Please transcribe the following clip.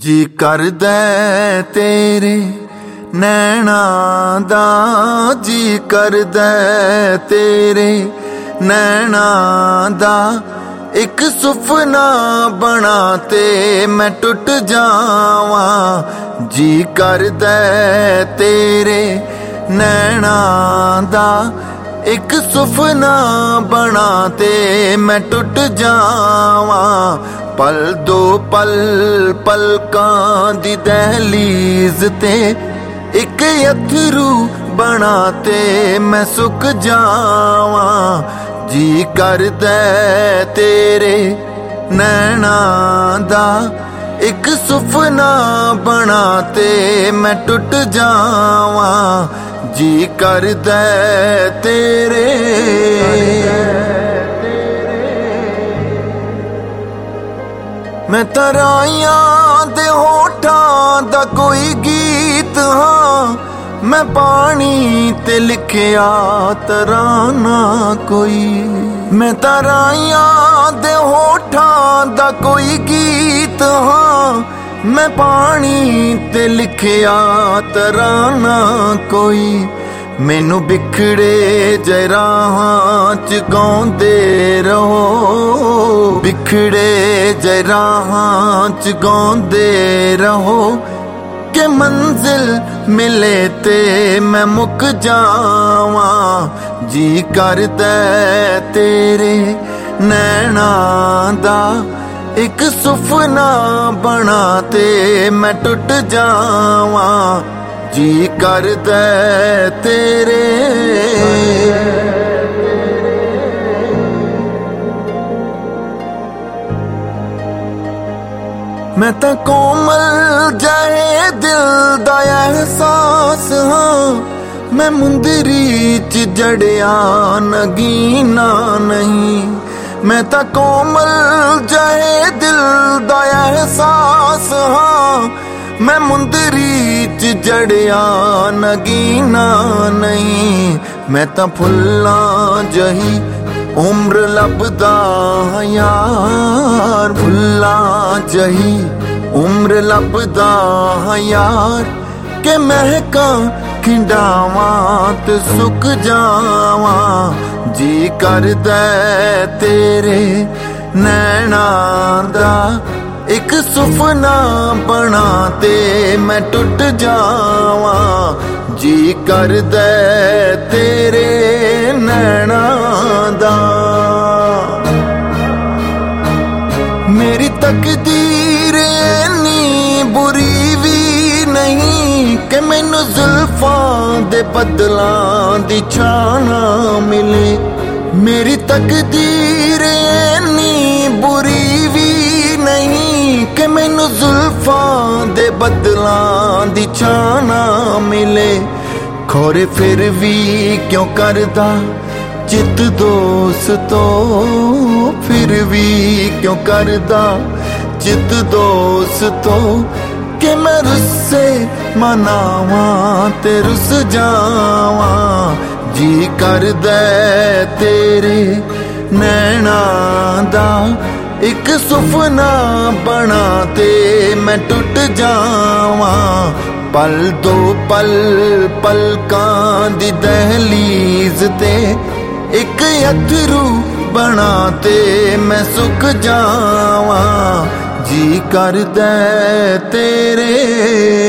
जी करदा तेरे नैना दा, जी करदा तेरे नैना दा। एक सुपना बना ते मैं टुट जावां। जी करदा तेरे नैना दा, एक सुपना बना ते मैं टुट जावां। पल दो पल पलकां दी दहलीज ते एक अथरू बना ते मैं सुक जावां। जी करदा तेरे नैना दा, एक सुपना बना ते मैं टुट जावां। जी करदा तेरे मैं तराइयां दे होठां दा कोई गीत हाँ। मैं पानी ते लिखिया तराना कोई। मैं तराइयां दे होठां दा कोई गीत हाँ। मैं पानी ते लिखिया तराना कोई। मैनू बिखड़े जे राहां च गाउंदे रहो। बिखड़े जे राहां च गाउंदे रहो के मंजिल मिले ते मैं मुक जावां। जी करदा तेरे नैना दा, एक सुपना बना ते मैं टुट जावां। जी करदा तेरे मैं तां कोमल जाए दिल दा एहसास हाँ। मैं मुंदरी च जड़िया नगीना नहीं। मैं तां कोमल जाए दिल दा एहसास हाँ। मैं मुंदरी च जड़िया नगीना नहीं। मैं तां फुल्लां जही उम्र लभदा यार। फुल्लां जही उम्र लभदा यार के महका खिंडावां ते सुक जावां। जी करदा तेरे नैना दा, एक सुपना बना ते मैं टुट जावां। जी करदा तेरे नैना दा। मेरी तकदीर इन्नी बुरी भी नहीं कि मैनू जुल्फां दे बदलां दी छाना मिले। मेरी तकदीर इन्नी बुरी भी नहीं कि मैनू जुल्फां दे बदलां दी छाना मिले। खोरे फिर भी क्यों करदा चित दोस्तो, फिर भी क्यों करदा चित दोस्तो कि मैं रुस्से मनावां ते रुस जावां। जी करदा तेरे नैना दा, एक सुपना बना ते मैं टुट जावां। पल दो पल पलकां दी दहलीज ते एक अथरू बना ते मैं सुक जावां। जी करदा तेरे